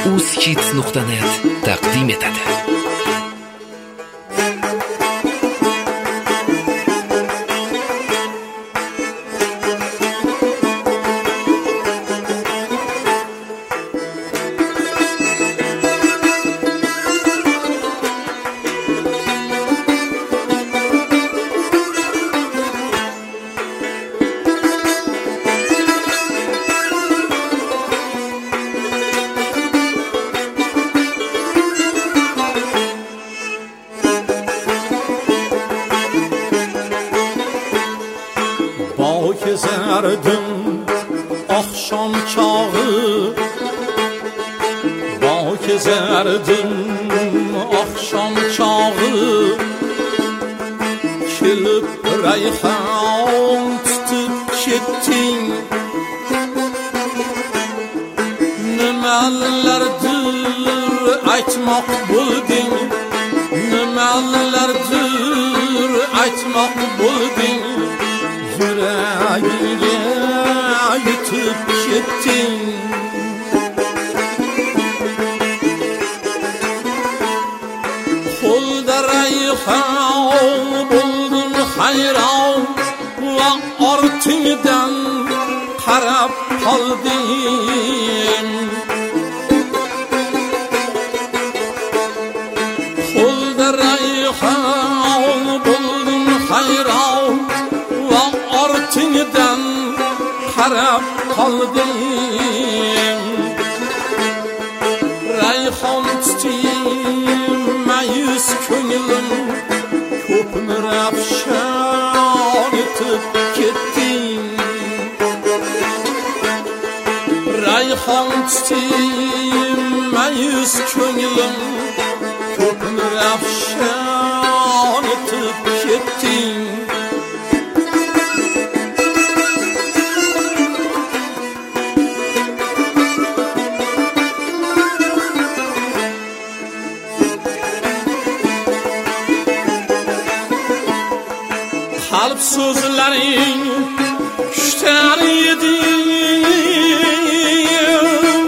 uzkids.net taqdim etadi. Gezerdim akşam çağı, bağ gezerdim akşam çağı, kelip rayhan tutup kettin. Nimalardir aytmoq bo'lding, nimalardir aytmoq bo'lding. Yüreğine yutup gittin. Kolda rayhan buldun hayran ve ortidan qarab qolding. Kolda rayhan buldun hayran ortidan qarab qoldim. Rayhon tutayim mayus ko'nglim, ko'pni ravshan etib ketding. Rayhon tutayim mayus ko'nglim, ko'pni ravshan etib ketding. Kalp sözlerin küşter yedim,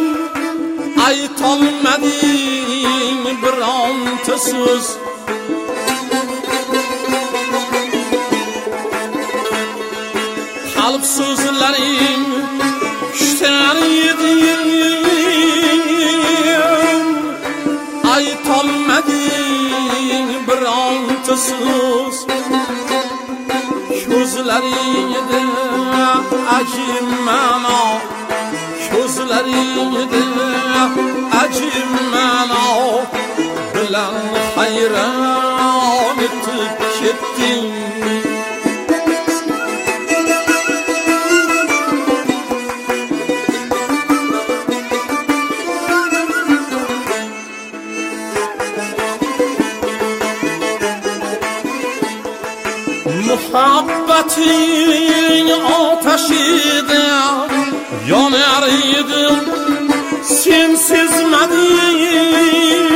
aytolmading bironta söz. Kalp sözlerin küşter yedim, aytolmading bironta söz. Gözlerinde acım mana, gözlerinde acım mana, bilen hayran etip kettin. Muhabbetin ateşide yanar idim, sen sezmedin.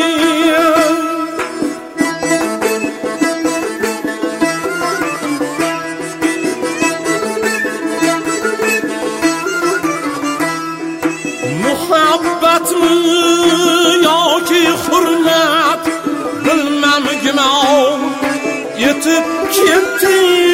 Muhabbet mi yoki hurmet bilmem gimon yetib ketding.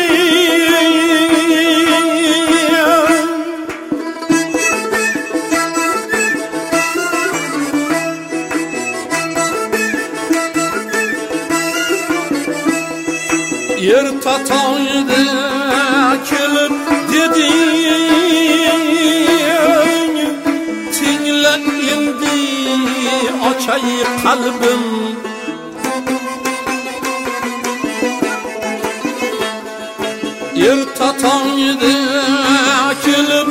Erta tongda kelib deding, tingla endi ochay qalbim. Erta tongda kelib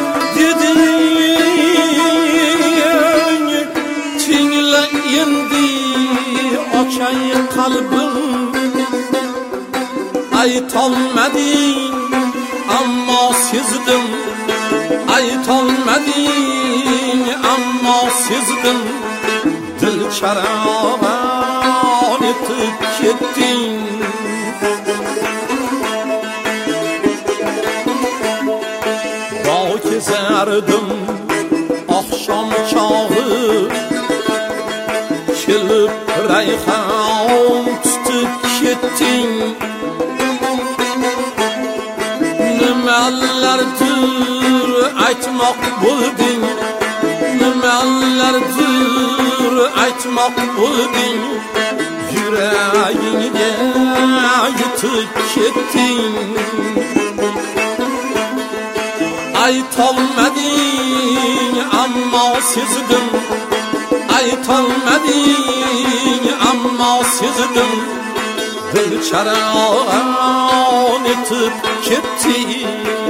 deding, tingla endi ochay qalbim. Aytolmading ammo sezdim, aytolmading ammo sezdim. Dil charavan etib ketding. Bog' kezardim oqshom chog'i, aytmoq bo'lding, nimalardir aytmoq bo'lding, yuragingga yutib ketding. Aytolmading ammo sezdim, aytolmading ammo sezdim, dil charon etib ketding.